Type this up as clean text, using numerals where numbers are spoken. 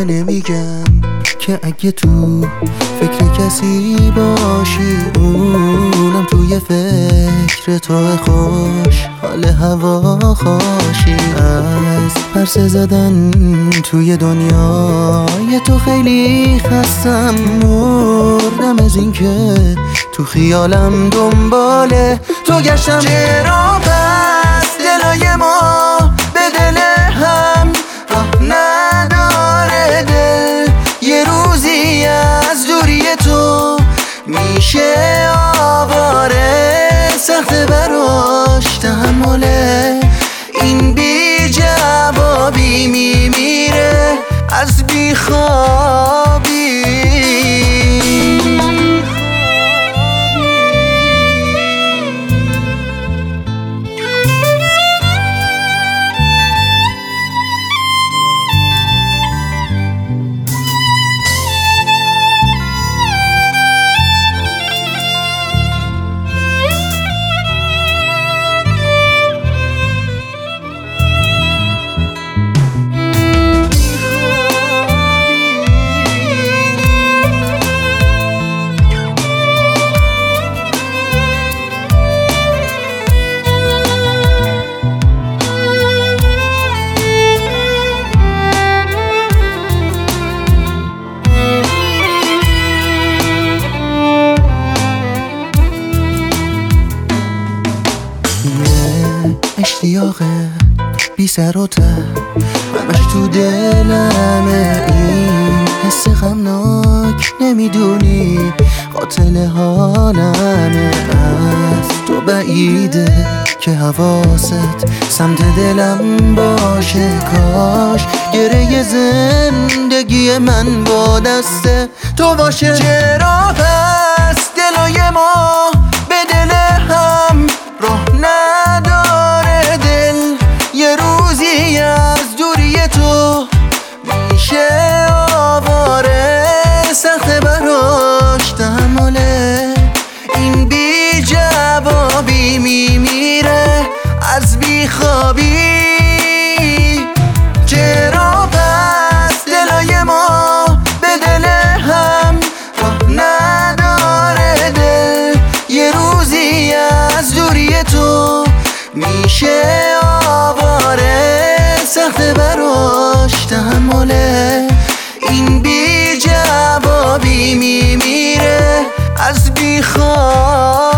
دیگه نمیگم که اگه تو فکر کسی باشی، اونم توی فکر تو خوش حال هوا خاشی. از پرسه زدن توی دنیای تو خیلی خستم، مردم از این که تو خیالم دنباله تو گشتم. چرا پس دلای ما به دل هم راه نداره؟ دل یه روزی از دوری تو میشه آواره، سخت براش تحمل این بی جوابی، میمیره از بی خوابی. اشتیاقه بی سر و ته همش تو دلمه، این حس غمناک نمیدونی قاتل حالمه. از تو بعیده که حواست سمت دلم باشه، کاش گره زندگی من با دست تو باشه. چرا پس دلای ما به دل هم راه نداره؟ دل یه روزی از دوری تو میشه آواره، سخت براش تحمل این بی جوابی، میمیره از بی خوابی. چرا پس دلای ما به دل هم راه نداره؟ دل یه روزی از دوری تو میشه آواره، سخت براش تحمل این بی جوابی، میمیره از بی خواب.